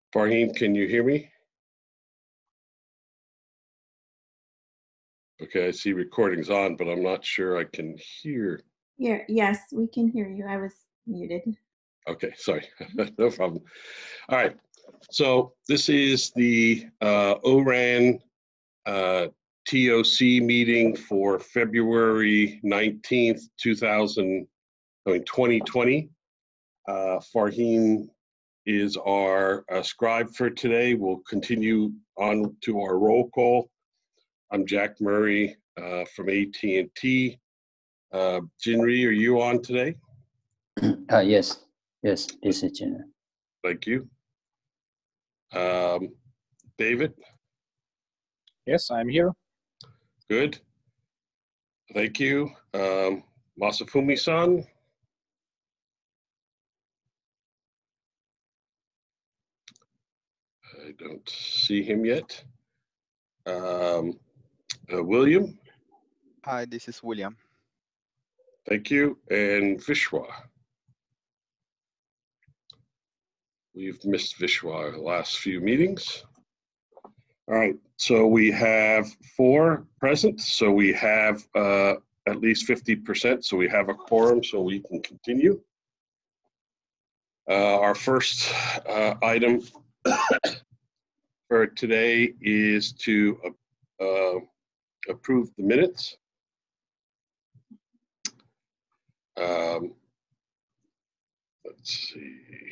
Farheen, can you hear me? Okay, I see recording's on, but I'm not sure I can hear. Yeah, yes, we can hear you. I was muted. Okay, sorry, no problem. All right, so this is the ORAN TOC meeting for February 19th, 2020. Farheen is our scribe for today. We'll continue on to our roll call. I'm Jack Murray from AT&T. Jinri, are you on today? Yes, this is Jinri. Thank you. David? Yes, I'm here. Good. Thank you. Masafumi-san? I don't see him yet. William? Hi, this is William. Thank you. And Vishwa? We've missed Vishwa the last few meetings. All right, so we have 4 present. So we have at least 50%. So we have a quorum, so we can continue. Our first item for today is to approve the minutes. Let's see.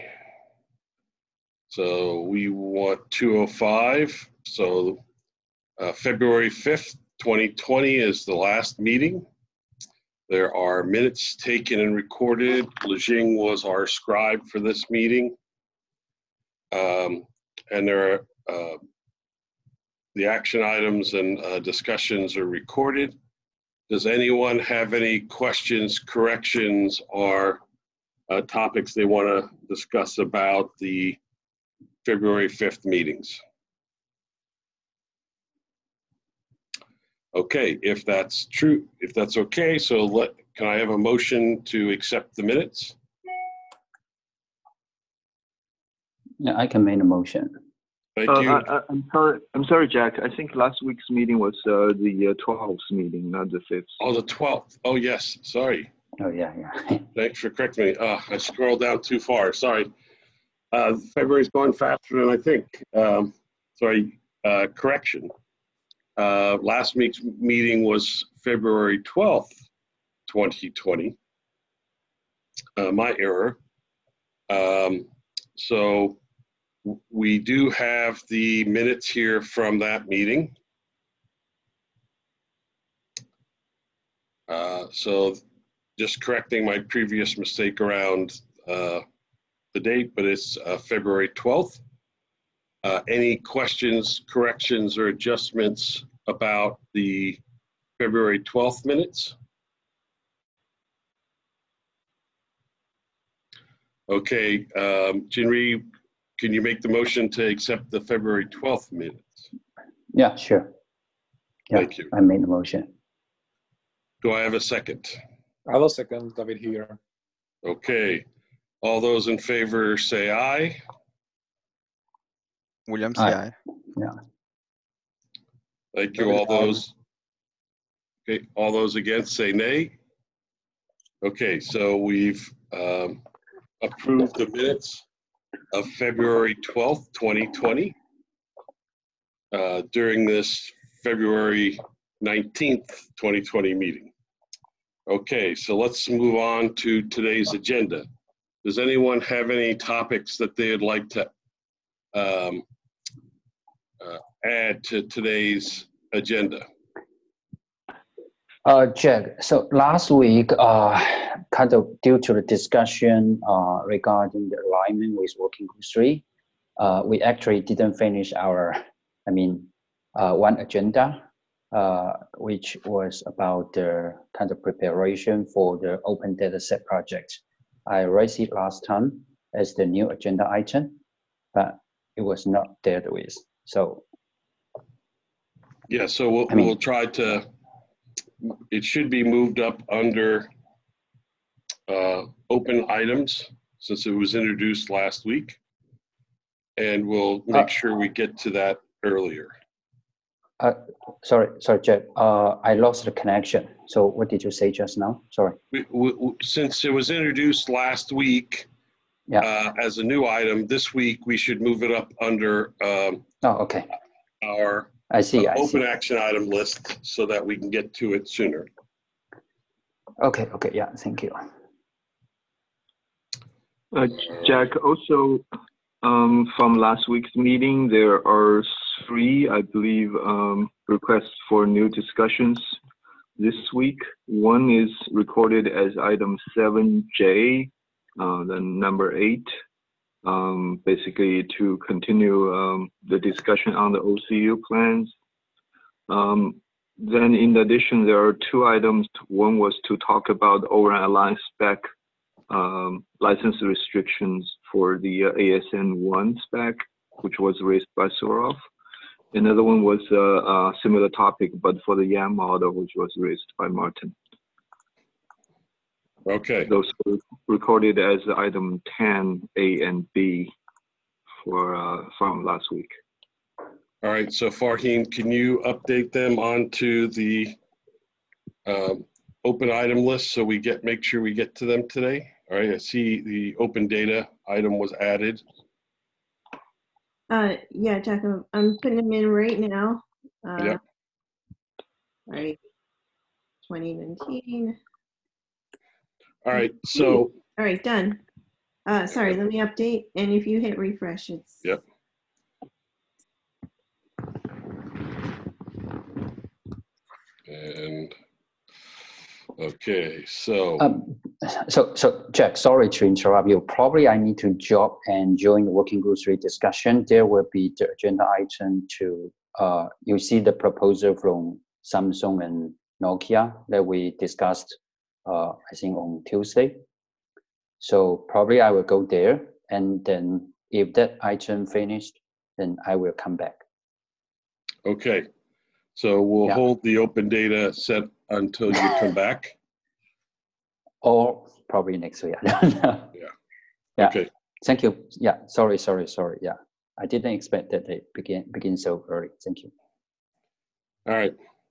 So we want 205. So February 5th, 2020 is the last meeting. There are minutes taken and recorded. Lejing was our scribe for this meeting. And there are the action items and discussions are recorded. Does anyone have any questions, corrections, or topics they want to discuss about the February 5th meetings? Okay, if that's true, if that's okay, so can I have a motion to accept the minutes? Yeah, I can make a motion. Thank you. I'm sorry, Jack. I think last week's meeting was the 12th meeting, not the 5th. Oh, the 12th. Oh, yes. Sorry. Oh, yeah. Thanks for correcting me. I scrolled down too far. Sorry. February's going faster than I think. Correction. Last week's meeting was February 12th, 2020. My error. So we do have the minutes here from that meeting. So just correcting my previous mistake around the date, but it's February 12th. Any questions, corrections, or adjustments about the February 12th minutes? Okay, Jinri, can you make the motion to accept the February 12th minutes? Yeah, sure. Yeah, thank you. I made the motion. Do I have a second? I will second David here. Okay, all those in favor say aye. William, say aye. Yeah. Thank you. All those, okay, all those against say nay. Okay, so we've approved the minutes of February 12th, 2020 during this February 19th, 2020 meeting. Okay, so let's move on to today's agenda. Does anyone have any topics that they'd like to add to today's agenda? Jack, so last week, kind of due to the discussion regarding the alignment with Working Group 3, we actually didn't finish our, one agenda, which was about the kind of preparation for the open data set project. I raised it last time as the new agenda item, but it was not dealt with. So yeah, so we'll try to, it should be moved up under open items since it was introduced last week. and we'll make sure we get to that earlier. Sorry, Jack. I lost the connection. So what did you say just now? Sorry. Since it was introduced last week as a new item, this week we should move it up under Okay. our I see. open action item list so that we can get to it sooner. Okay. Yeah. Thank you. Jack, also from last week's meeting, there are 3, I believe, requests for new discussions this week. One is recorded as item 7J, then number 8, basically to continue the discussion on the OCU plans. Then in addition, there are 2 items. One was to talk about overrun alliance spec license restrictions for the ASN1 spec, which was raised by Sorov. Another one was a similar topic, but for the YAM model, which was raised by Martin. Okay. Those were recorded as item 10, A and B from last week. All right, so Farheen, can you update them onto the open item list so we make sure we get to them today? All right, I see the open data item was added. Yeah, Jack, I'm putting them in right now. Yep. Right. 2019. All right, so. All right, done. Sorry, let me update. And if you hit refresh, it's. Yep. And okay, so. So Jack, sorry to interrupt you. Probably I need to drop and join the working group 3 discussion. There will be the agenda item to, you see the proposal from Samsung and Nokia that we discussed, I think on Tuesday. So probably I will go there, and then if that item finished, then I will come back. Okay, so we'll hold the open data set until you come back. Or probably next week. I don't know. Yeah. Okay. Thank you. Yeah. Sorry. Yeah. I didn't expect that they begin so early. Thank you. All right.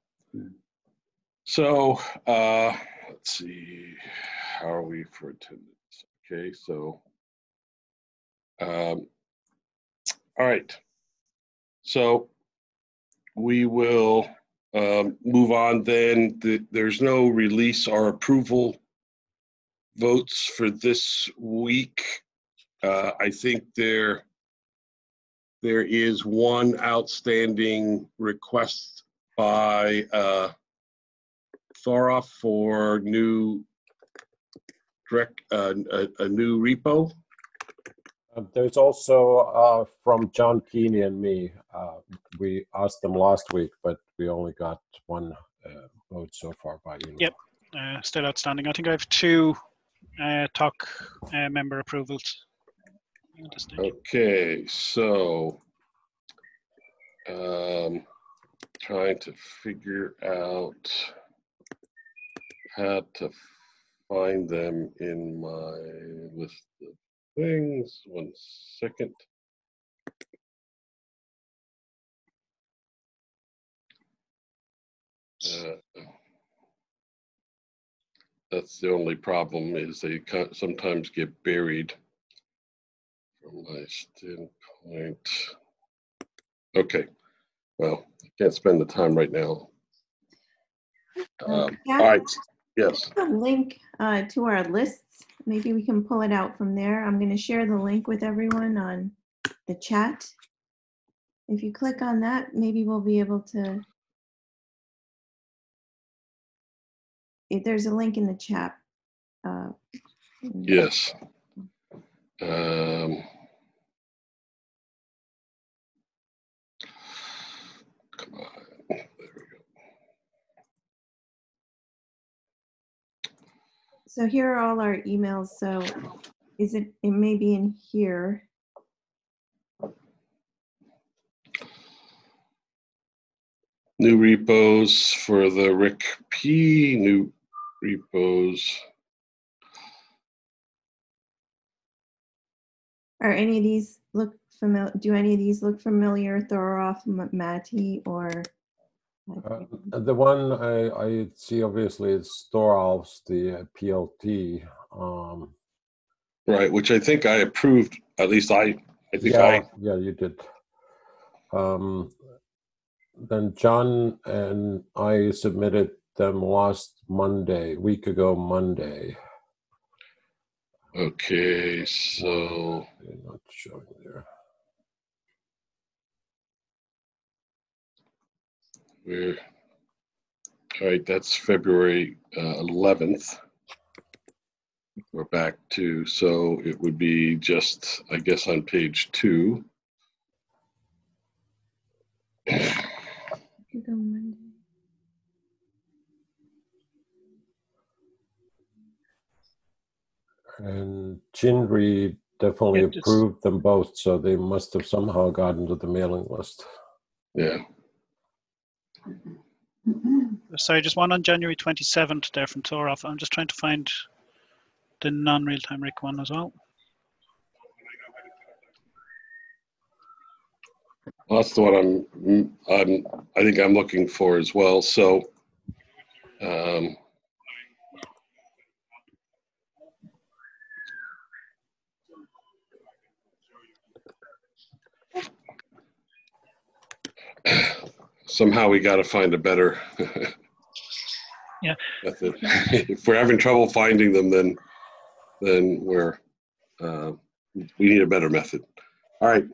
So let's see. How are we for attendance? Okay. So all right. So we will move on then. There's no release or approval votes for this week. I think there is one outstanding request by Thoroff for new a new repo. There's also from John Keeney and me. We asked them last week, but we only got one vote so far by email. Yep, still outstanding. I think I have 2 TOC member approvals. Okay, so trying to figure out how to find them in my list of things. 1 second. That's the only problem, is they sometimes get buried from my standpoint. Okay, well, I can't spend the time right now. All right, yes. A link to our lists. Maybe we can pull it out from there. I'm going to share the link with everyone on the chat. If you click on that, maybe we'll be able to. If there's a link in the chat. Yes. Come on, there we go. So here are all our emails. So it may be in here. New repos for the Rick P. New repos. Are any of these look familiar? Do any of these look familiar? Thoroff, Matty, or? The one I see obviously is Thoralf's, the PLT. Right, which I think I approved, at least I think Yeah, you did. Then John and I submitted them last Monday, week ago Monday. Okay, so They're not showing there. we're, all right, that's February 11th. We're back to, so it would be just, I guess, on page 2. And Chinri definitely Yeah, just- approved them both, so they must have somehow gotten to the mailing list. Yeah, Sorry, just one on January 27th there from Thoroff. I'm just trying to find the non-real-time RIC one as well. well, that's the one I think I'm looking for as well. So, somehow we got to find a better Yeah. method. If we're having trouble finding them, then we're we need a better method. All right.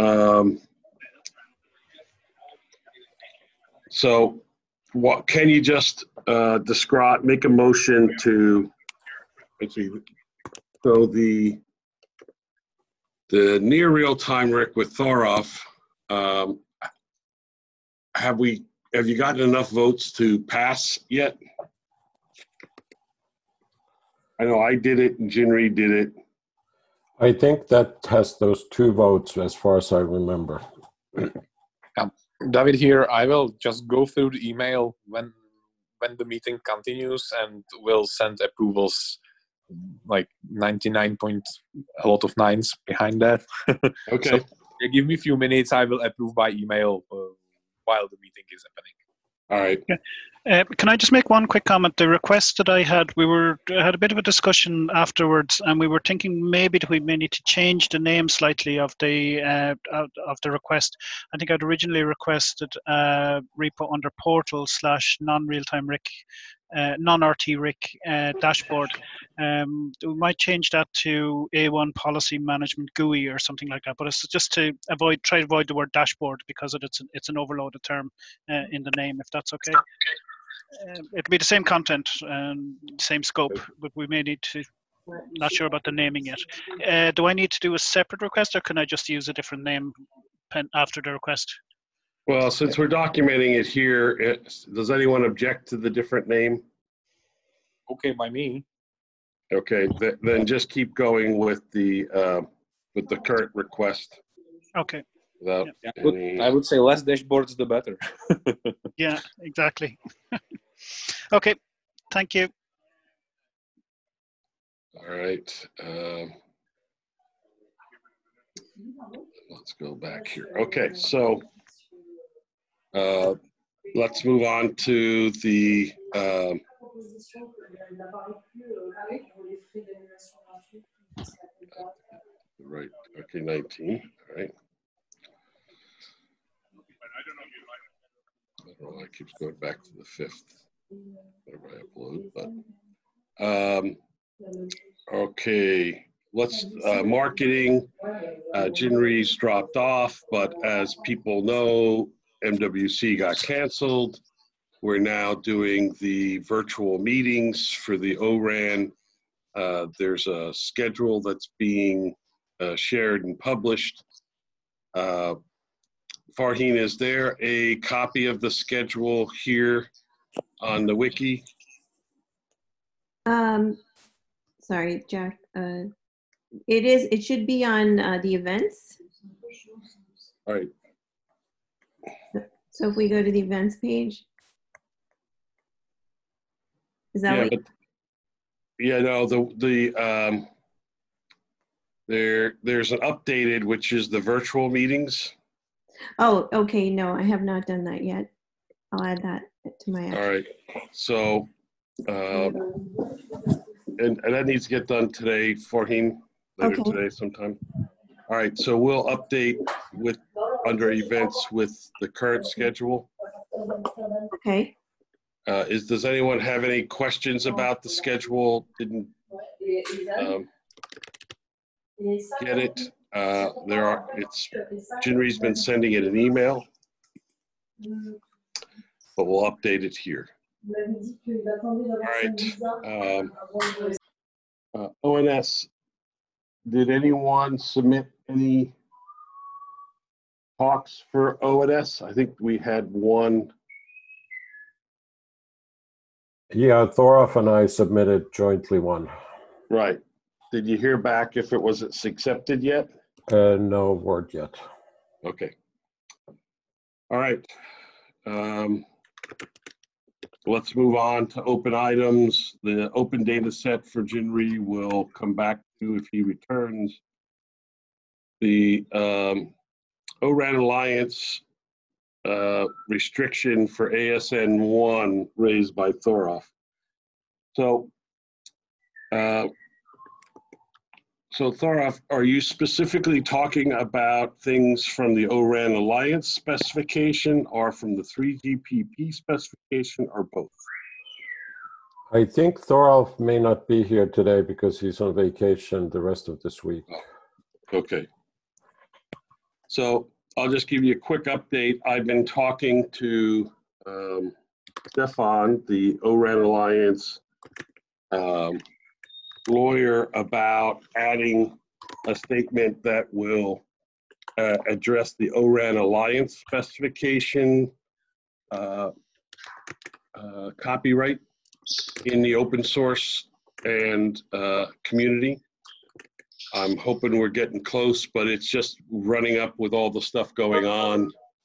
So, what can you just describe? Make a motion to. Let's see. So the near real time RIC with Thoroff. Have you gotten enough votes to pass yet? I know I did it and Jinri did it. I think that has those 2 votes as far as I remember. David here. I will just go through the email when the meeting continues, and we'll send approvals like 99 point a lot of nines behind that. Okay. So give me a few minutes. I will approve by email while the meeting is happening. All right. Can I just make one quick comment? The request that I had, had a bit of a discussion afterwards, and we were thinking maybe that we may need to change the name slightly of the request. I think I'd originally requested repo under portal / non-real-time RIC, non-RT RIC dashboard. We might change that to A1 Policy Management GUI or something like that. But it's just to try to avoid the word dashboard because it's an overloaded term in the name, if that's okay. It'll be the same content and same scope, but we may need to, not sure about the naming yet. Do I need to do a separate request, or can I just use a different name after the request? Well, since we're documenting it here, does anyone object to the different name? Okay, by me. Okay, then just keep going with the current request. Okay. Without I would say less dashboards, the better. Yeah, exactly. Okay, thank you. All right. Let's go back here. Okay, so let's move on to the right. Okay, 19. All right. I don't know why it keeps going back to the 5th. Whatever I upload, but okay. Let's marketing. Jinri's dropped off, but as people know, MWC got canceled. We're now doing the virtual meetings for the ORAN. There's a schedule that's being shared and published. Farheen, is there a copy of the schedule here on the wiki? Sorry, Jack. It should be on the events. All right. So if we go to the events page, is that Yeah, what? but, yeah, no, the There's an updated, which is the virtual meetings. Oh, okay, no, I have not done that yet. I'll add that to my All action. right. So, and that needs to get done today, Farheen, later Okay. today sometime. All right, so we'll update with, under events with the current schedule. Okay. Does anyone have any questions about the schedule? Didn't get it? Jinri's been sending it an email, but we'll update it here. All right. ONS, did anyone submit any talks for ONS? I think we had one. Yeah, Thoroff and I submitted jointly one. Right. Did you hear back if it was accepted yet? No word yet. Okay. All right. Let's move on to open items. The open data set for Jinri will come back to if he returns. The ORAN Alliance restriction for ASN1 raised by Thoroff. So Thoroff, are you specifically talking about things from the ORAN Alliance specification or from the 3GPP specification or both? I think Thoroff may not be here today because he's on vacation the rest of this week. Okay. So I'll just give you a quick update. I've been talking to Stefan, the ORAN Alliance lawyer, about adding a statement that will address the ORAN Alliance specification copyright in the open source and community. I'm hoping we're getting close, but it's just running up with all the stuff going on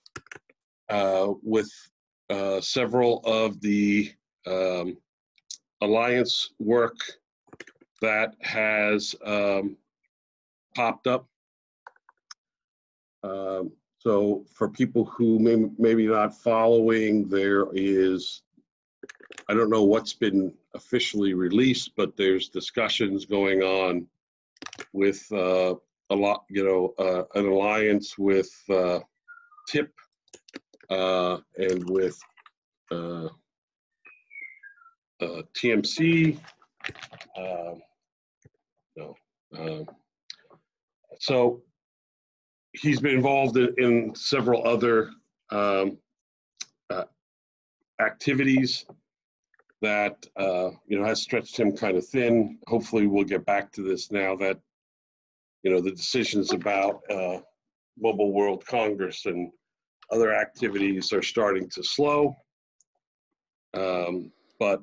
with several of the Alliance work that has popped up. So for people who maybe not following, there is, I don't know what's been officially released, but there's discussions going on with an alliance with TIP and with TMC. So he's been involved in several other activities that has stretched him kind of thin. Hopefully we'll get back to this now that the decisions about Mobile World Congress and other activities are starting to slow. But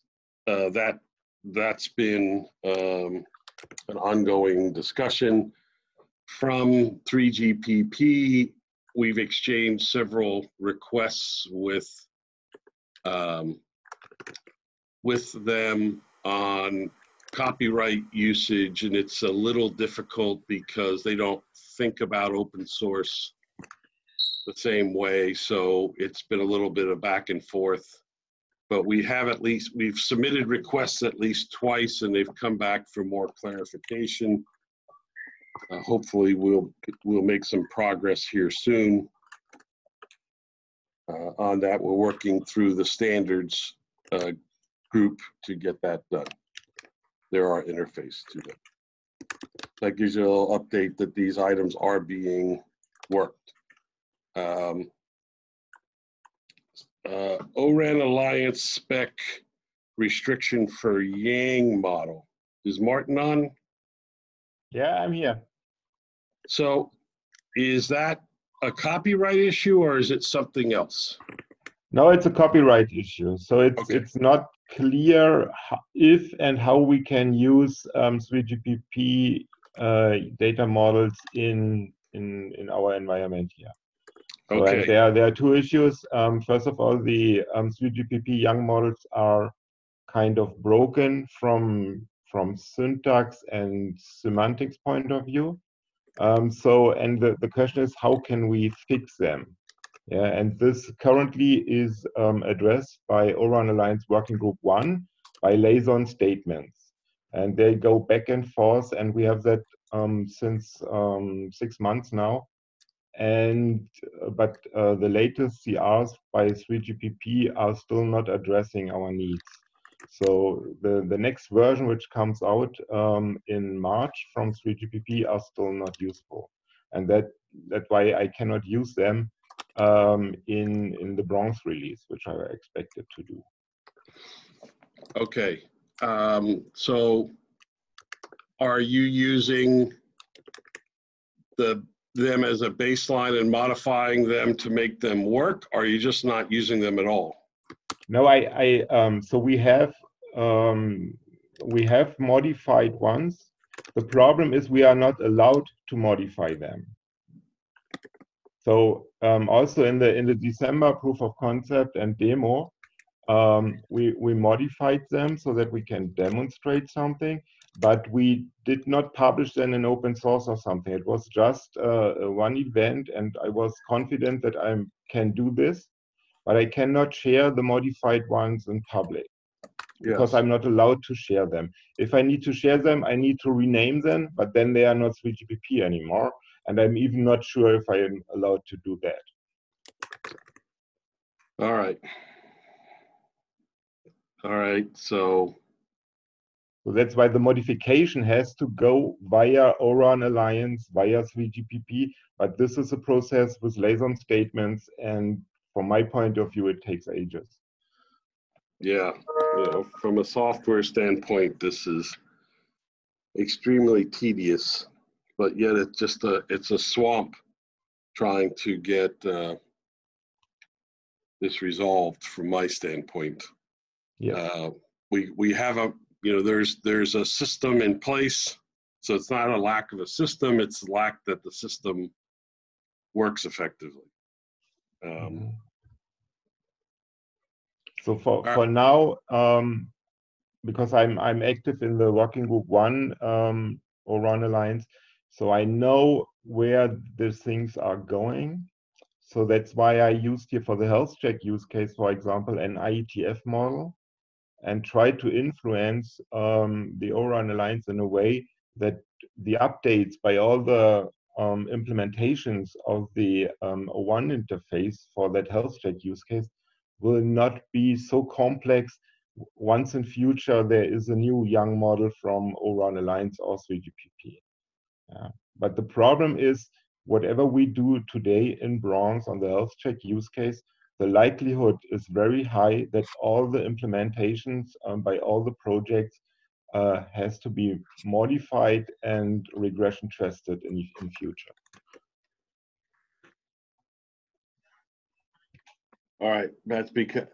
that's been an ongoing discussion. From 3GPP, we've exchanged several requests with them on copyright usage, and it's a little difficult because they don't think about open source the same way. So it's been a little bit of back and forth, but we've submitted requests at least twice, and they've come back for more clarification. Hopefully we'll make some progress here soon on that. We're working through the standards group to get that done. There are interface to them. That gives you a little update that these items are being worked. ORAN Alliance spec restriction for Yang model. Is Martin on? Yeah, I'm here. So is that a copyright issue or is it something else? No, it's a copyright issue. So it's not clear if and how we can use 3GPP data models in our environment here. So Okay. and there are two issues. First of all, the 3GPP young models are kind of broken from from syntax and semantics point of view. And the question is, how can we fix them? Yeah, and this currently is addressed by O-RAN Alliance Working Group 1 by liaison statements. And they go back and forth, and we have that since 6 months now. But the latest CRs by 3GPP are still not addressing our needs. So the next version, which comes out in March from 3GPP, are still not useful, and that's why I cannot use them in the Bronx release, which I expected to do. Okay, so are you using them as a baseline and modifying them to make them work? Or are you just not using them at all? No, so we have modified ones. The problem is we are not allowed to modify them. So also in the December proof of concept and demo, we modified them so that we can demonstrate something, but we did not publish them in open source or something. It was just one event, and I was confident that I can do this, but I cannot share the modified ones in public because I'm not allowed to share them. If I need to share them, I need to rename them, but then they are not 3GPP anymore, and I'm even not sure if I am allowed to do that. All right. All right, so that's why the modification has to go via O-RAN Alliance, via 3GPP, but this is a process with liaison statements, and from my point of view, it takes ages. Yeah, you know, from a software standpoint, this is extremely tedious, but yet it's just it's a swamp trying to get this resolved from my standpoint. Yeah. We have there's a system in place, so it's not a lack of a system, it's a lack that the system works effectively. So for now, because I'm active in the Working Group 1 O-RAN Alliance, so I know where these things are going. So that's why I used here for the health check use case, for example, an IETF model, and try to influence the O-RAN Alliance in a way that the updates by all the implementations of the O1 interface for that health check use case will not be so complex once in future there is a new young model from O-RAN Alliance or 3GPP. But the problem is, whatever we do today in Bronx on the health check use case, the likelihood is very high that all the implementations by all the projects has to be modified and regression tested in future. All right, that's because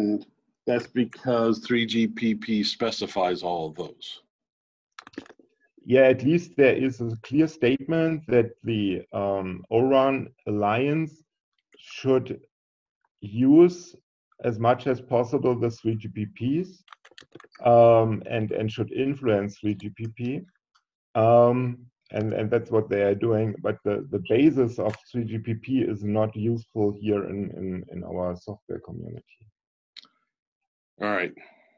3GPP specifies all of those. Yeah, at least there is a clear statement that the O-RAN Alliance should use as much as possible the 3GPPs and should influence 3GPP. And that's what they are doing. But the basis of 3GPP is not useful here in our software community. All right.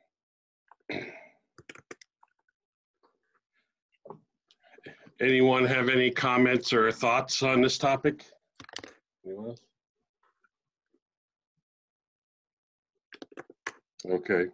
Anyone have any comments or thoughts on this topic? Anyone else? Okay.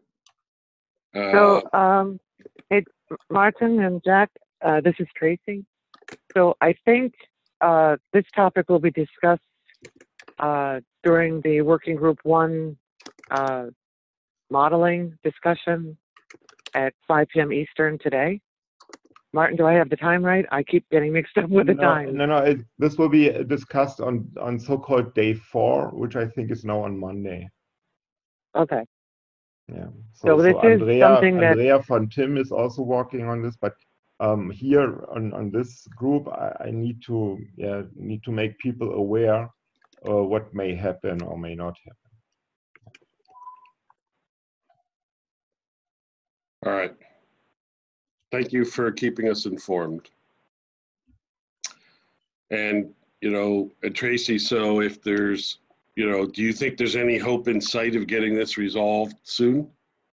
It's Martin and Jack. This is Tracy. So I think this topic will be discussed during the Working Group 1 modeling discussion at 5 p.m. Eastern today. Martin, do I have the time right? I keep getting mixed up with the time. No. This will be discussed on so-called day 4, which I think is now on Monday. Okay. Yeah. So this is something that Andrea von Tim is also working on this, but here on this group, I need to make people aware what may happen or may not happen. All right. Thank you for keeping us informed. And, you know, Tracy, so if there's, you know, do you think there's any hope in sight of getting this resolved soon?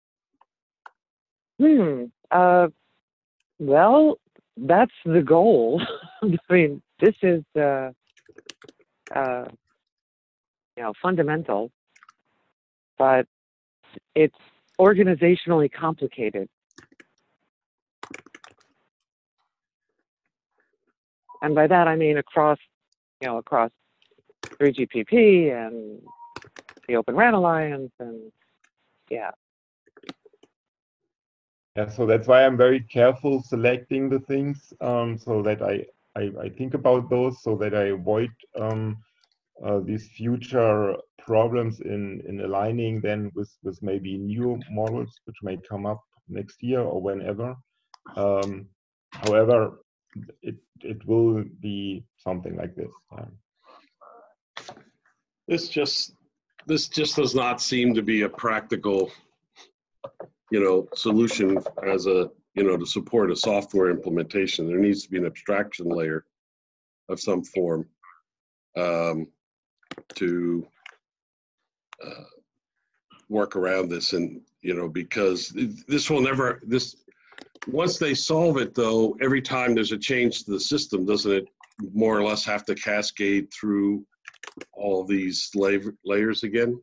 Well, that's the goal. I mean, this is, you know, fundamental, but it's organizationally complicated. And by that, I mean across, you know, across 3GPP and the Open RAN Alliance and, yeah. Yeah, so that's why I'm very careful selecting the things, so that I think about those, so that I avoid these future problems in aligning then with maybe new models which may come up next year or whenever. However, it will be something like this. This just does not seem to be a practical, you know, solution as a, you know, to support a software implementation. There needs to be an abstraction layer of some form to work around this. And, you know, because this will never, once they solve it though, every time there's a change to the system, doesn't it more or less have to cascade through all these layers again?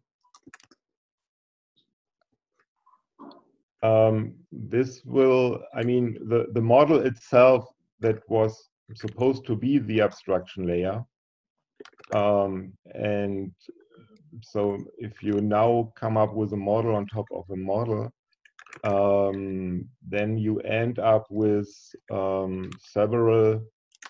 This will, I mean, the model itself that was supposed to be the abstraction layer. And so if you now come up with a model on top of a model, then you end up with several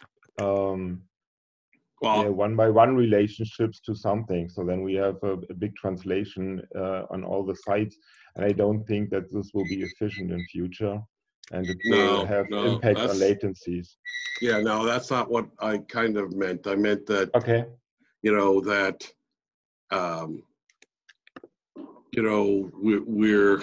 one-by-one relationships to something. So then we have a big translation on all the sites. And I don't think that this will be efficient in future, and it will have impact on latencies. Yeah, no, that's not what I kind of meant. I meant that, okay, you know, that, you know, we're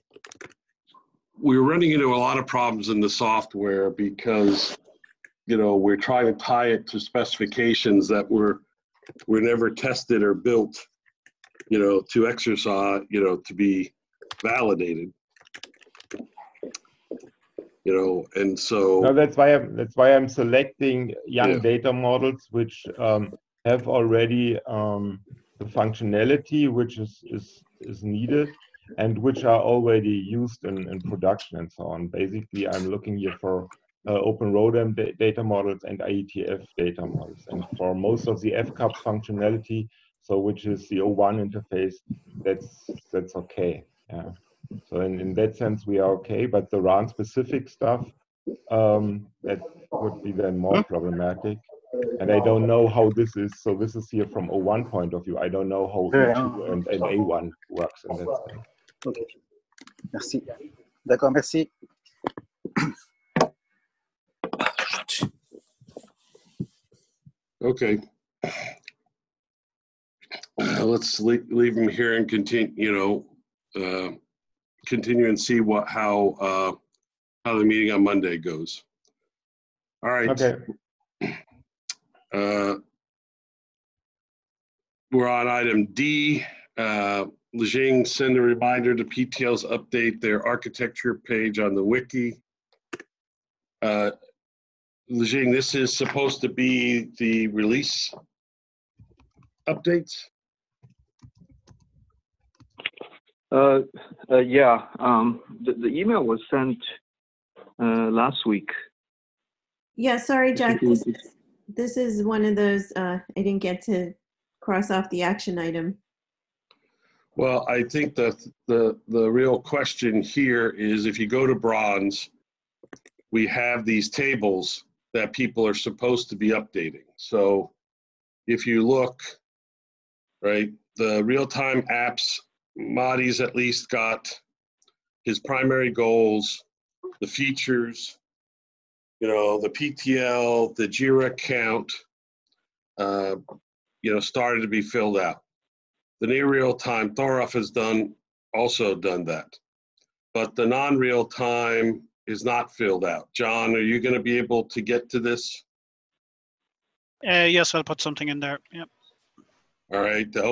running into a lot of problems in the software because, you know, we're trying to tie it to specifications that were never tested or built, you know, to exercise, you know, to be validated, you know, and so. No, that's why I'm selecting young data models which have already the functionality which is needed and which are already used in production and so on. Basically, I'm looking here for Open ROADM data models and IETF data models, and for most of the FCAPS functionality, so which is the O1 interface, that's okay. Yeah. So in that sense, we are okay, but the RAN specific stuff, that would be then more problematic. And I don't know how this is. So this is here from O1 point of view. I don't know how E2 and A1 works in that sense. Ok. Merci. D'accord, merci. Okay. Let's leave him here and continue, you know, continue and see how the meeting on Monday goes. All right. Okay. We're on item D. Lijing send a reminder to PTLs update their architecture page on the wiki. Lijing, this is supposed to be the release updates? Yeah, the email was sent last week. Yeah, sorry, Jack. This is one of those, I didn't get to cross off the action item. Well, I think that the real question here is if you go to Bronze, we have these tables that people are supposed to be updating. So if you look, right, the real-time apps, Madi's at least got his primary goals, the features, you know, the PTL, the JIRA account, you know, started to be filled out. The near real-time, Thoroff has also done that. But the non-real-time is not filled out. John, are you going to be able to get to this? Yes, I'll put something in there. Yep. All right, the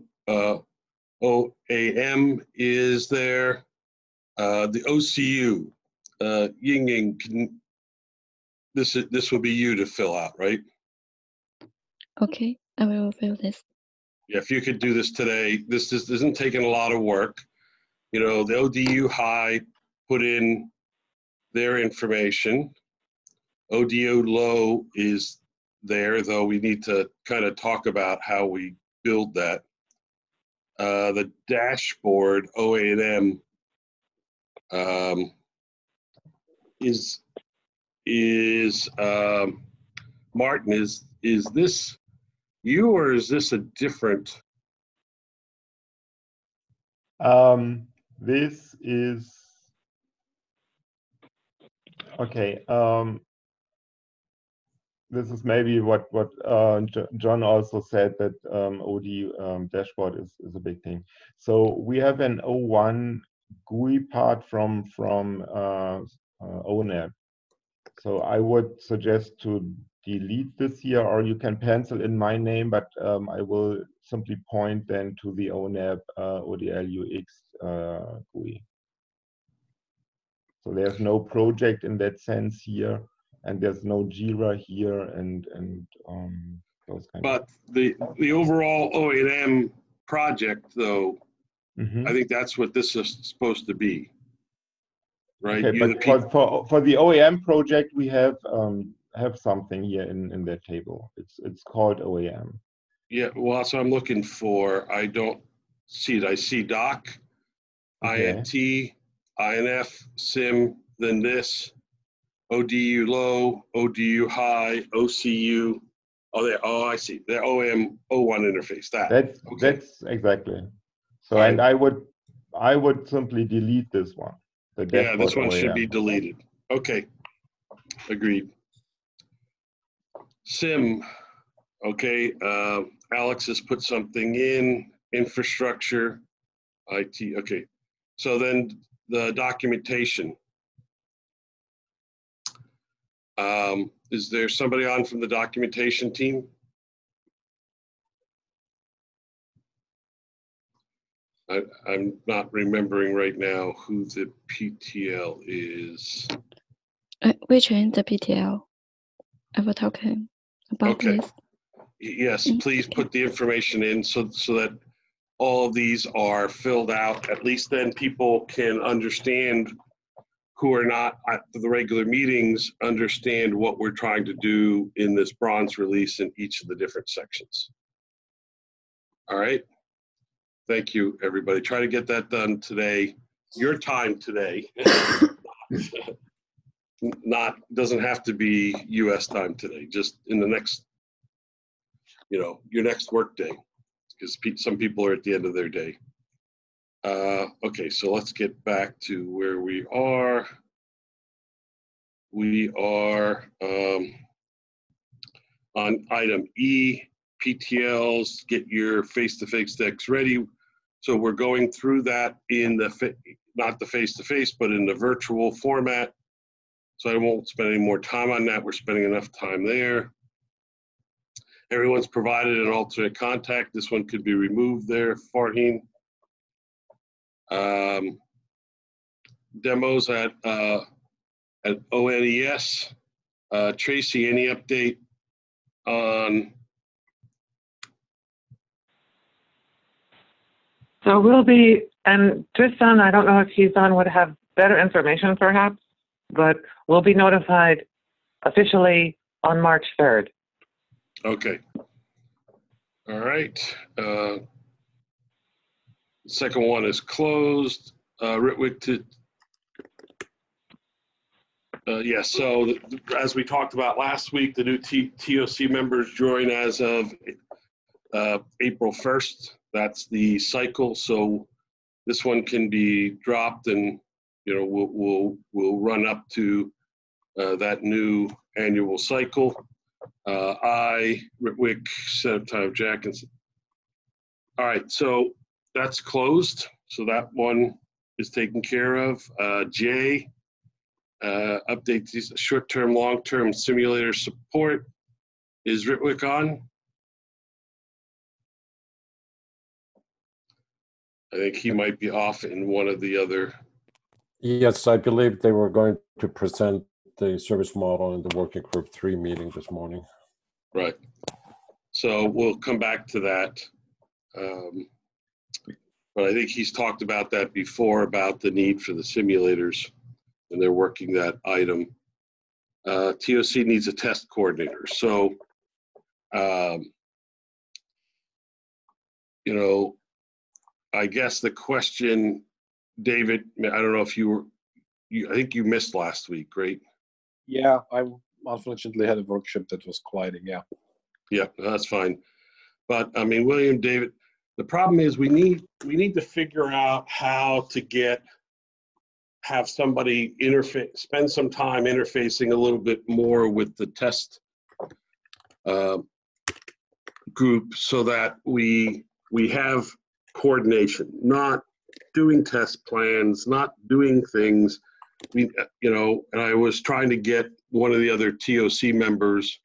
OAM is there. The OCU, Ying Ying, this will be you to fill out, right? Okay, I will fill this. Yeah, if you could do this today, this isn't taking a lot of work. You know, the ODU high put in their information. ODU low is there, though we need to kind of talk about how we build that. The dashboard, OA&M, is Martin, is this you or is this a different? This is okay. This is maybe what John also said, that OD dashboard is a big thing. So we have an O1 GUI part from ONAP. So I would suggest to delete this here, or you can pencil in my name, but I will simply point then to the ONAP ODL UX GUI. So there's no project in that sense here, and there's no Jira here, and those kind but the overall O&M project, though, of. I think that's what this is supposed to be, right? Okay, but for the OEM project, we have something here in that table. It's called OEM. Yeah, well, that's what I'm looking for. I don't see it. I see doc, Okay. INT, INF, SIM, then this, ODU low, ODU high, OCU. Oh, there. Oh, I see. The OM O1 interface. That's exactly. So, All and right. I would simply delete this one. The Yeah, this dashboard one should be OEM. deleted. Okay, agreed. SIM. Okay, Alex has put something in. Infrastructure, IT. Okay, so then the documentation. Is there somebody on from the documentation team? I'm not remembering right now who the PTL is. Which is the PTL? I will talk him about this. Yes, please put the information in so that all of these are filled out. At least then people can understand, who are not at the regular meetings, understand what we're trying to do in this bronze release in each of the different sections. All right. Thank you, everybody. Try to get that done today. Your time today. Doesn't have to be US time today, just in the next, your next work day, because some people are at the end of their day. Okay, so let's get back to where we are. We are on item E, PTLs, get your face-to-face decks ready. So we're going through that in not the face-to-face, but in the virtual format. So I won't spend any more time on that. We're spending enough time there. Everyone's provided an alternate contact. This one could be removed there, Farheen. Demos at ONES. Tracy, any update on? So we'll be, and Tristan, I don't know if he's on, would have better information perhaps, but we'll be notified officially on March 3rd. Okay. All right. Second one is closed. Ritwik to, yes, so as we talked about last week, the new TOC members join as of April 1st. That's the cycle. So this one can be dropped, and we'll run up to that new annual cycle. Ritwik, set up time, Jack. All right, so that's closed. So that one is taken care of. J, update these short-term, long-term simulator support. Is Ritwik on? I think he might be off in one of the other. Yes, I believe they were going to present the service model in the working group 3 meeting this morning. Right. So we'll come back to that. But I think he's talked about that before, about the need for the simulators, and they're working that item. TOC needs a test coordinator. So, you know, I guess the question, David, I don't know if I think you missed last week, right? Yeah, I unfortunately had a workshop that was colliding. Yeah. Yeah, that's fine. But I mean, William, David, the problem is we need to figure out how to have somebody spend some time interfacing a little bit more with the test group, so that we have coordination, not doing test plans, not doing things. You know, and I was trying to get one of the other TOC members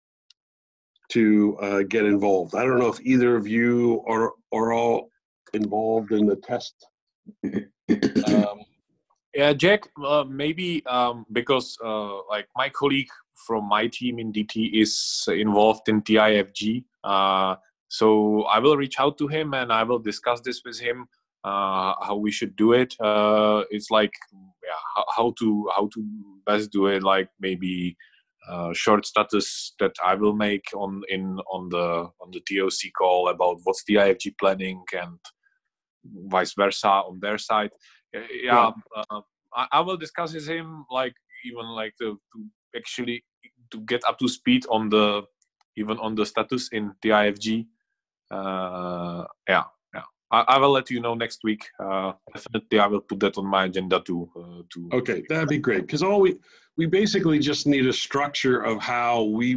to get involved. I don't know if either of you are all involved in the test. Yeah, Jack, maybe because like my colleague from my team in DT is involved in TIFG. So I will reach out to him and I will discuss this with him, how we should do it. It's like, yeah, how to best do it. Like maybe short status that I will make on the TOC call about what's TIFG planning and vice versa on their side. Yeah, I will discuss with him, like even like to actually to get up to speed on the status in TIFG. Yeah. I will let you know next week. Definitely, I will put that on my agenda too. Okay, that'd be great, because we basically just need a structure of how we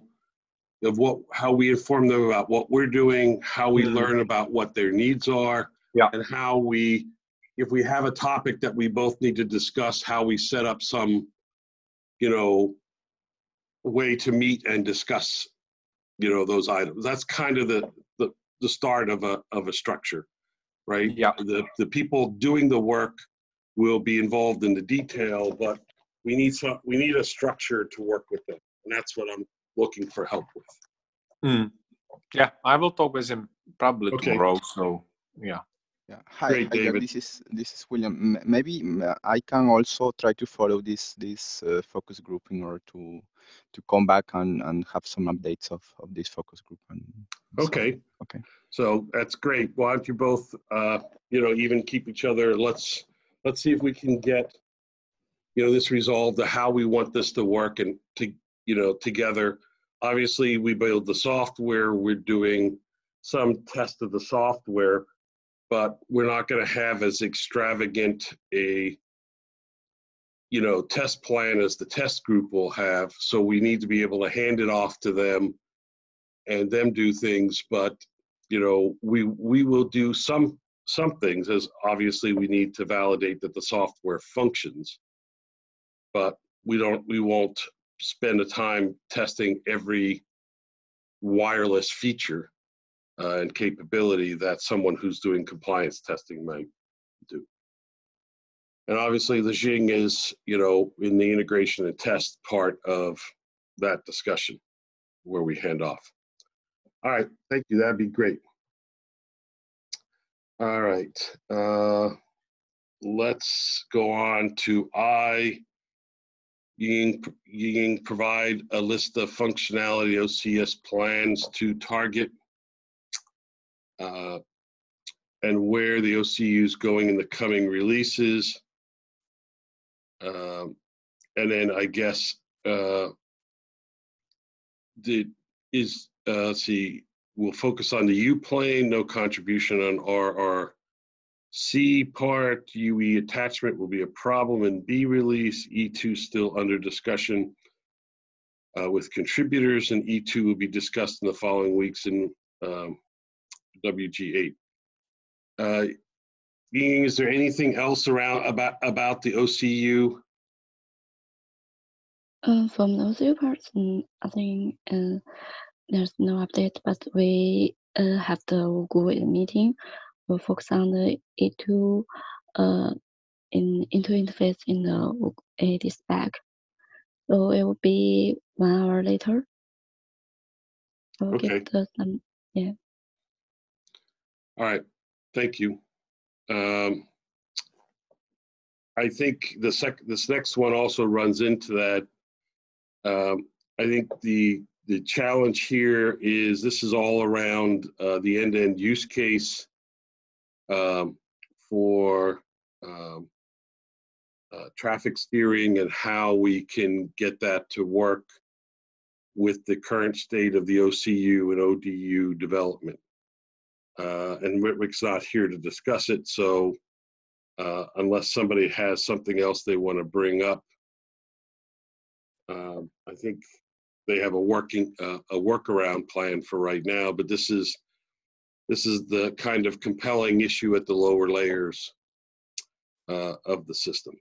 inform them about what we're doing, how we learn about what their needs are, and how if we have a topic that we both need to discuss, how we set up some, you know, way to meet and discuss, you know, those items. That's kind of the start of a structure, right? Yeah. The people doing the work will be involved in the detail, but we need a structure to work with them, and that's what I'm looking for help with. Yeah, I will talk with him probably tomorrow. So yeah. Yeah. Hi, Great, Jack, David. this is William. Maybe I can also try to follow this focus group in order to come back and have some updates of this focus group. Okay. Okay. So that's great. Why don't you both, you know, even keep each other? Let's see if we can get, you know, this resolved to how we want this to work and together. Obviously, we build the software. We're doing some test of the software, but we're not going to have as extravagant a, you know, test plan as the test group will have. So we need to be able to hand it off to them and them do things. But, you know, we will do some things, as obviously we need to validate that the software functions, but we won't spend the time testing every wireless feature and capability that someone who's doing compliance testing might do. And obviously the Xing is, you know, in the integration and test part of that discussion where we hand off. All right, thank you, that'd be great. All right, let's go on to Ying provide a list of functionality OCS plans to target and where the OCU is going in the coming releases. And then I guess let's see, we'll focus on the U plane, no contribution on RRC part. UE attachment will be a problem in B release. E2 still under discussion with contributors, and E2 will be discussed in the following weeks in WG8. Is there anything else around about the OCU From those two parts, I think there's no update, but we have the Google meeting. We'll focus on the E2 interface in the AD spec. So it will be 1 hour later. I will Okay. give some, yeah. All right. Thank you. I think this next one also runs into that. I think the challenge here is this is all around the end-to-end use case for traffic steering and how we can get that to work with the current state of the OCU and ODU development. And Ritwik's not here to discuss it, so unless somebody has something else they want to bring up, I think they have a workaround plan for right now. But this is the kind of compelling issue at the lower layers of the system.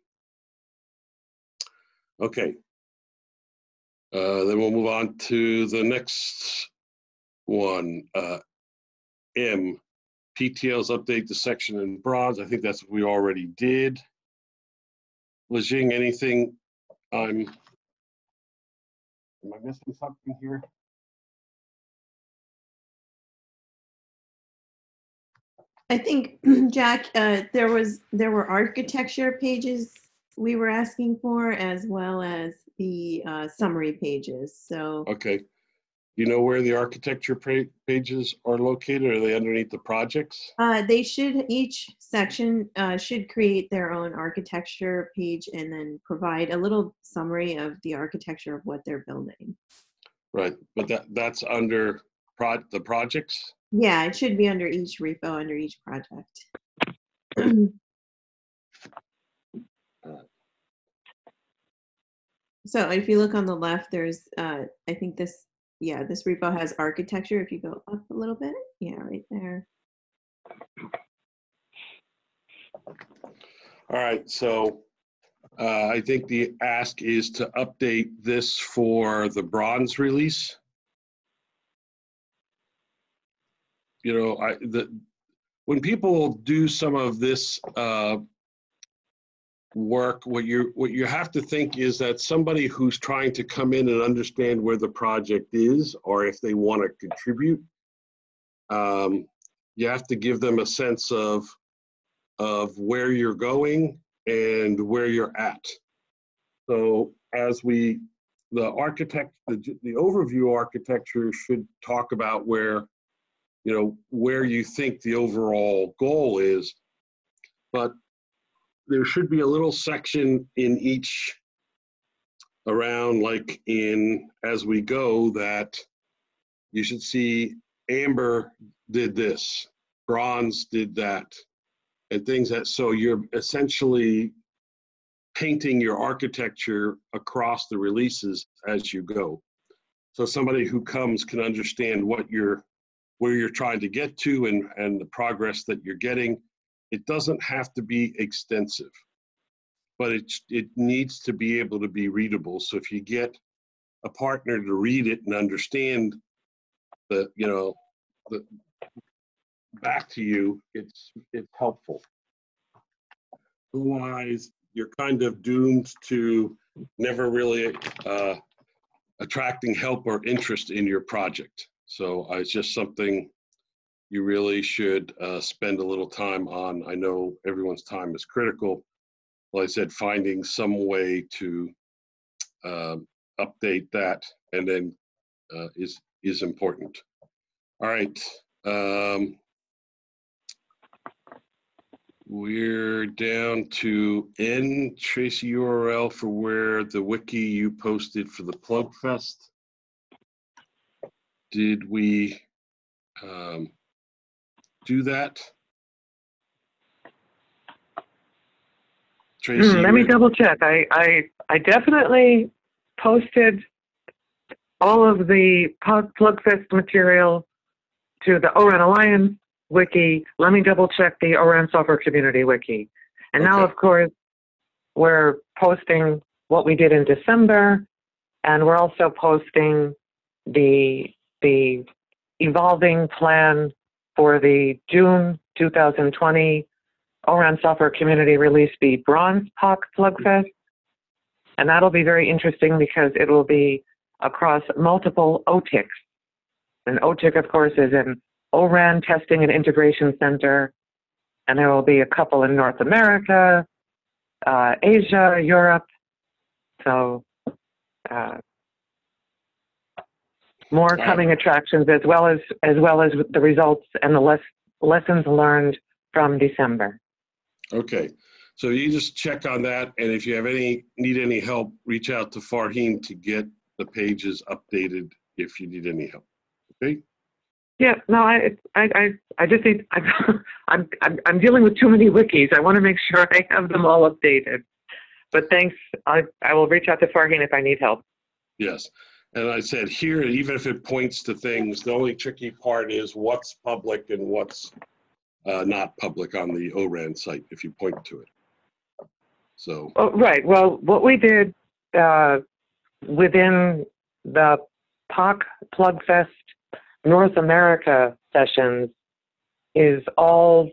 Okay. Then we'll move on to the next one. M, PTLs update the section in bronze. I think that's what we already did. Lejing, anything? Am I missing something here? I think, Jack, there were architecture pages we were asking for, as well as the summary pages. So Okay. You know where the architecture pages are located? Are they underneath the projects? they should, each section should create their own architecture page and then provide a little summary of the architecture of what they're building. Right, but that's under the projects? Yeah, it should be under each repo, under each project. So if you look on the left, there's, I think this repo has architecture. If you go up a little bit, yeah, right there. All right, so I think the ask is to update this for the bronze release. You know, when people do some of this work, what you have to think is that somebody who's trying to come in and understand where the project is, or if they want to contribute, you have to give them a sense of where you're going and where you're at. So as the overview architecture should talk about where you think the overall goal is, but there should be a little section in each around, like in as we go, that you should see amber did this, bronze did that, and things that, so you're essentially painting your architecture across the releases as you go. So somebody who comes can understand where you're trying to get to and the progress that you're getting. It doesn't have to be extensive, but it needs to be able to be readable. So if you get a partner to read it and understand back to you, it's helpful. Otherwise, you're kind of doomed to never really attracting help or interest in your project. So it's just something you really should spend a little time on. I know everyone's time is critical. Like I said, finding some way to update that and then is important. All right. We're down to N, Tracy URL for where the wiki you posted for the Plugfest. Did we do that? Tracy, Let me double check. I definitely posted all of the Plugfest material to the ORAN Alliance wiki. Let me double check the ORAN Software Community wiki. And now, of course, we're posting what we did in December And we're also posting the evolving plan for the June 2020 ORAN Software Community Release, the Bronze POC Plugfest. And that'll be very interesting because it will be across multiple OTICs. And OTIC, of course, is an ORAN Testing and Integration Center. And there will be a couple in North America, Asia, Europe. So more coming attractions, as well as the results and the lessons learned from December. Okay, so you just check on that, and if you have need any help, reach out to Farheen to get the pages updated if you need any help. Okay. Yeah, no, I just need, I'm dealing with too many wikis. I want to make sure I have them all updated. But thanks, I will reach out to Farheen if I need help. Yes, and I said here, even if it points to things, the only tricky part is what's public and what's not public on the ORAN site if you point to it. So. Oh, right. Well, what we did within the POC Plugfest North America sessions is all,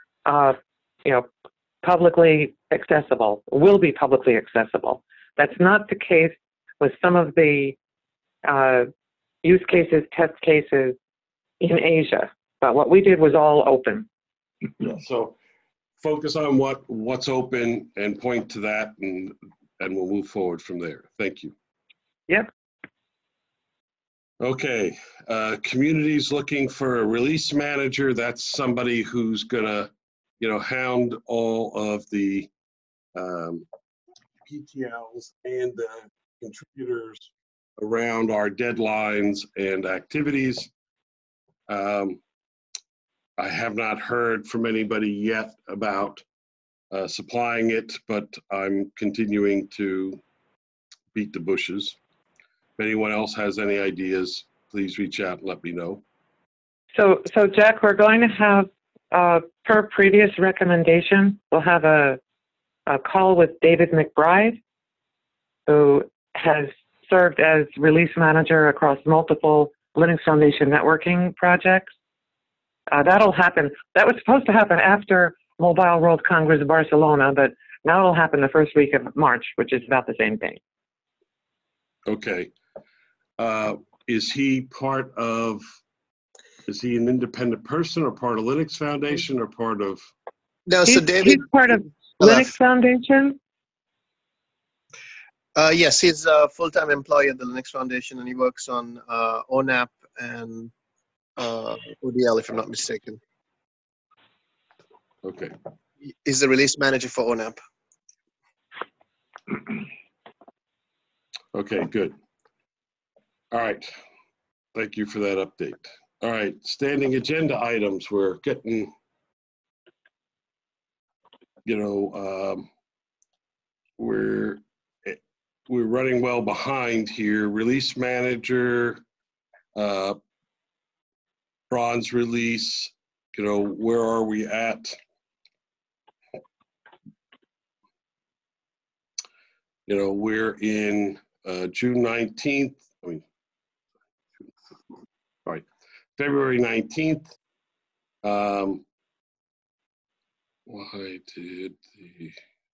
publicly accessible, will be publicly accessible. That's not the case with some of the use cases, test cases in Asia. But what we did was all open. Yeah, so focus on what's open and point to that, and we'll move forward from there. Thank you. Yep. Okay, community's looking for a release manager. That's somebody who's gonna, hound all of the PTLs and the contributors around our deadlines and activities. I have not heard from anybody yet about supplying it, but I'm continuing to beat the bushes. If anyone else has any ideas, please reach out and let me know. So Jack, we're going to have, per previous recommendation, we'll have a call with David McBride, who has served as release manager across multiple Linux Foundation networking projects. That'll happen. That was supposed to happen after Mobile World Congress Barcelona, but now it'll happen the first week of March, which is about the same thing. Okay. Is he an independent person or part of Linux Foundation or part of? No, so David. He's part of Linux Foundation? Yes, he's a full-time employee at the Linux Foundation, and he works on ONAP and ODL, if I'm not mistaken. Okay. He's the release manager for ONAP. Okay, good. All right. Thank you for that update. All right, standing agenda items. We're getting, we're running well behind here. Release manager, bronze release, where are we at? We're in June 19th. All right, February 19th. Why did the,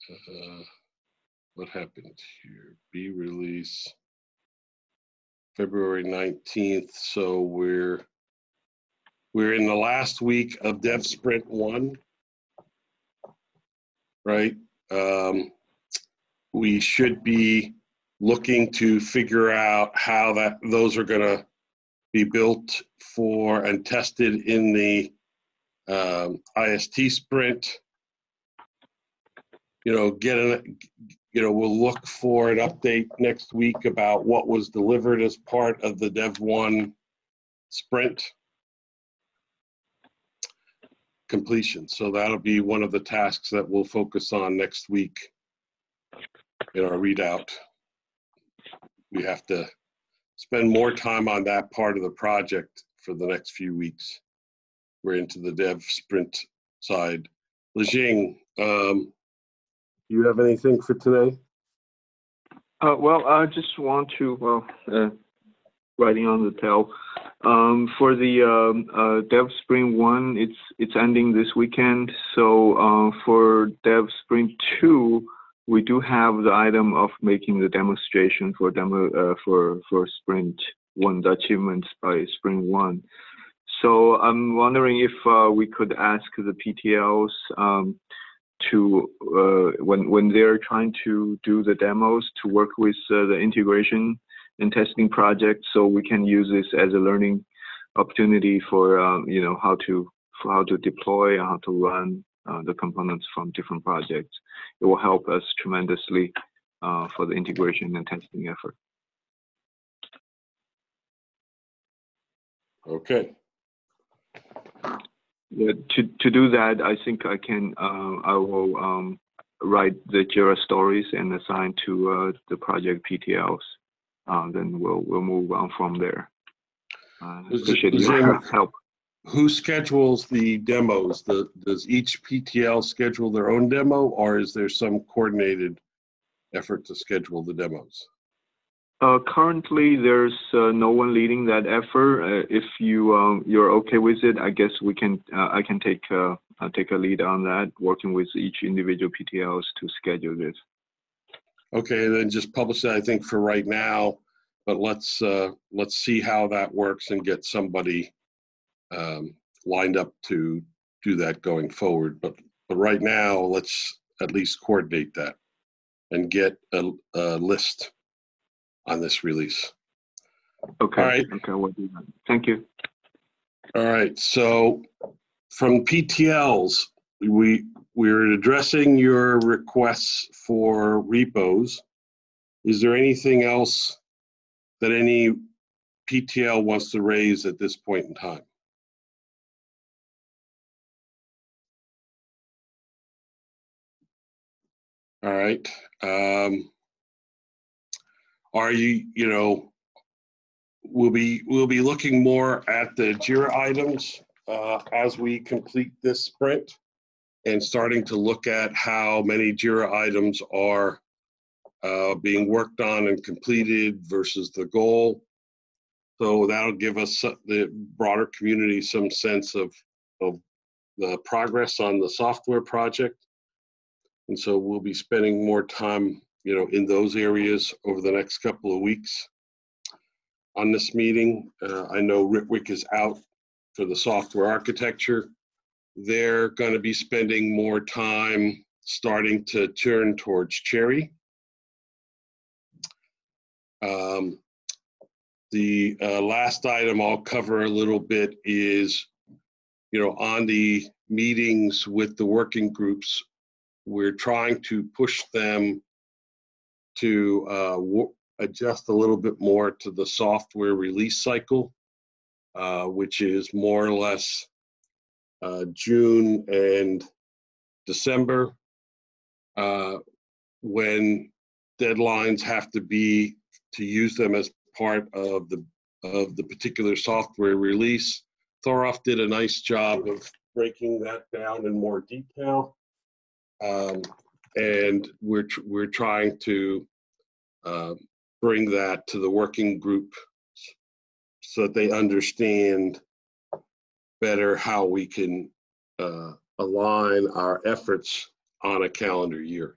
what happened here? B release, February 19th. So we're in the last week of Dev Sprint 1, right? We should be looking to figure out how those are gonna be built for and tested in the IST sprint. We'll look for an update next week about what was delivered as part of the Dev 1 sprint completion. So that'll be one of the tasks that we'll focus on next week in our readout. We have to spend more time on that part of the project for the next few weeks. We're into the Dev Sprint side. Lijing, do you have anything for today? Well, I just want to, writing on the tail. For the Dev Spring 1, it's ending this weekend. So for Dev Spring 2, we do have the item of making the demonstration for for Sprint 1, the achievements by Spring 1. So I'm wondering if we could ask the PTLs to when they're trying to do the demos to work with the integration and testing project, so we can use this as a learning opportunity for you know, how to deploy, how to run the components from different projects. It will help us tremendously for the integration and testing effort. Okay. Yeah, to do that, I think I can. I will write the Jira stories and assign to the project PTLs. Then we'll move on from there. Appreciate your help. Who schedules the demos? Does each PTL schedule their own demo, or is there some coordinated effort to schedule the demos? Currently, there's no one leading that effort. If you're okay with it, I guess we can. I can take a lead on that, working with each individual PTLs to schedule this. Okay, then just publish that, I think, for right now. But let's see how that works and get somebody lined up to do that going forward. But right now, let's at least coordinate that and get a list on this release. Okay. All right. Okay, we'll do that. Thank you. All right. So from PTLs, we're addressing your requests for repos. Is there anything else that any PTL wants to raise at this point in time? All right. Are you know, we'll be looking more at the Jira items as we complete this sprint, and starting to look at how many Jira items are being worked on and completed versus the goal. So that'll give us, the broader community, some sense of the progress on the software project. And so we'll be spending more time, you know, in those areas over the next couple of weeks. On this meeting, I know Ritwik is out for the software architecture. They're going to be spending more time starting to turn towards Cherry. The last item I'll cover a little bit is, you know, on the meetings with the working groups, we're trying to push them to adjust a little bit more to the software release cycle, which is more or less June and December, when deadlines have to be to use them as part of the particular software release. Thoroff did a nice job of breaking that down in more detail, and we're trying to bring that to the working group so that they understand better how we can align our efforts on a calendar year.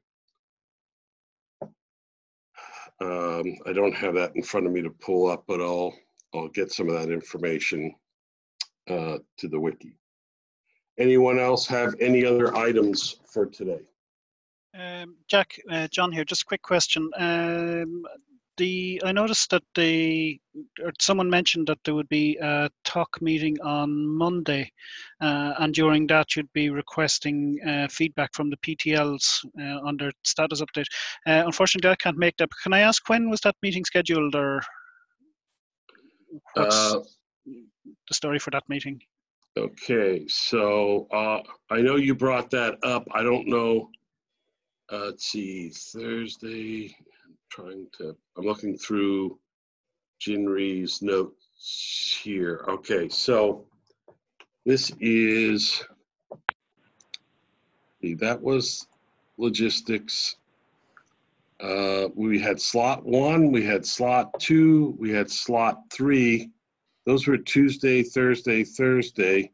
I don't have that in front of me to pull up, but I'll get some of that information to the wiki. Anyone else have any other items for today? Jack, John here. Just a quick question. I noticed that someone mentioned that there would be a talk meeting on Monday, and during that you'd be requesting feedback from the PTLs on their status update. Unfortunately, I can't make that. Can I ask, when was that meeting scheduled, or what's the story for that meeting? Okay, so I know you brought that up. I don't know. Let's see, Thursday. I'm looking through Jinri's notes here. Okay, so this is, that was logistics. We had slot 1, we had slot 2, we had slot 3. Those were Tuesday, Thursday, Thursday.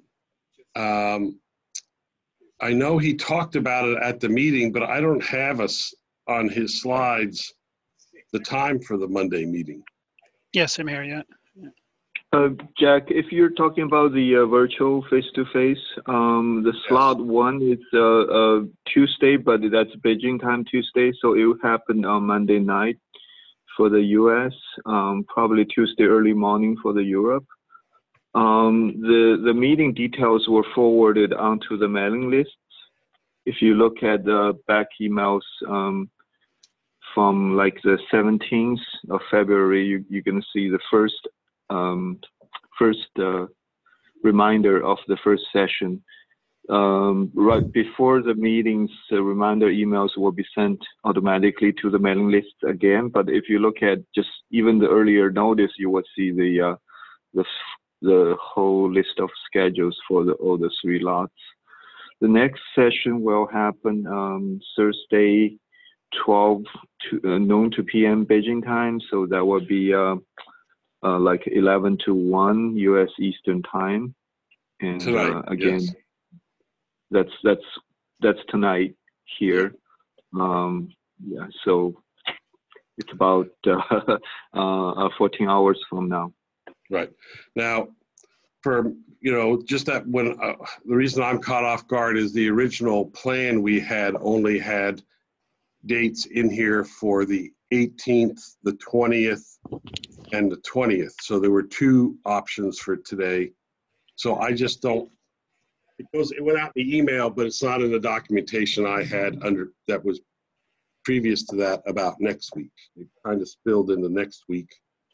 I know he talked about it at the meeting, but I don't have us on his slides the time for the Monday meeting. Yes, I'm here. Yeah. Jack, if you're talking about the virtual face-to-face, the slot 1 is Tuesday, but that's Beijing time Tuesday, so it will happen on Monday night for the US, probably Tuesday early morning for the Europe. The meeting details were forwarded onto the mailing lists. If you look at the back emails from like the 17th of February, you're going to see the first reminder of the first session. Right before the meetings, reminder emails will be sent automatically to the mailing list again. But if you look at just even the earlier notice, you will see the whole list of schedules for all the 3 lots. The next session will happen Thursday, 12 to noon to p.m. Beijing time. So that will be like 11 to 1 U.S. Eastern time. And Tonight, again, yes. that's tonight here. Yeah, so it's about 14 hours from now. Right. Now, for, just that when, the reason I'm caught off guard is the original plan we had only had dates in here for the 18th, the 20th, and the 20th. So there were 2 options for today. So I just don't, it went out in the email, but it's not in the documentation I had that was previous to that about next week. It kind of spilled into next week.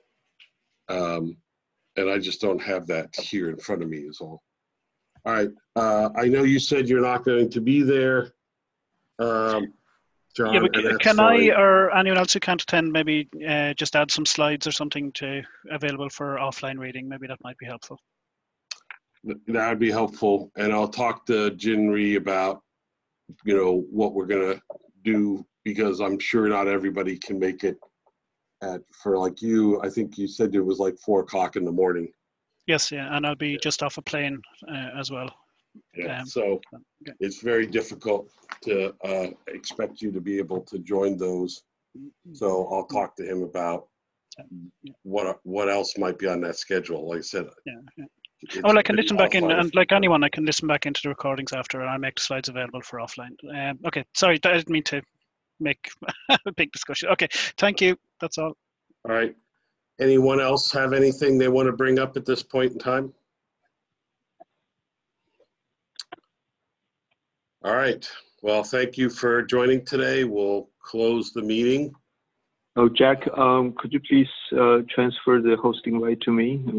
And I just don't have that here in front of me is all. All right. I know you said you're not going to be there, John. Yeah, but can I or anyone else who can't attend maybe just add some slides or something available for offline reading? Maybe that might be helpful. That would be helpful. And I'll talk to Jinri about, what we're going to do, because I'm sure not everybody can make it for like you. I think you said it was like 4 o'clock in the morning. Yes, yeah, and I'll be just off a plane as well. Yeah, so it's very difficult to expect you to be able to join those. So I'll talk to him about what else might be on that schedule. Like I said, well, I can listen back in, and like anyone, I can listen back into the recordings after, and I'll make the slides available for offline. Okay, sorry, I didn't mean to make a big discussion. Okay, thank you. That's all. All right. Anyone else have anything they want to bring up at this point in time? All right. Well, thank you for joining today. We'll close the meeting. Oh, Jack, could you please transfer the hosting right to me?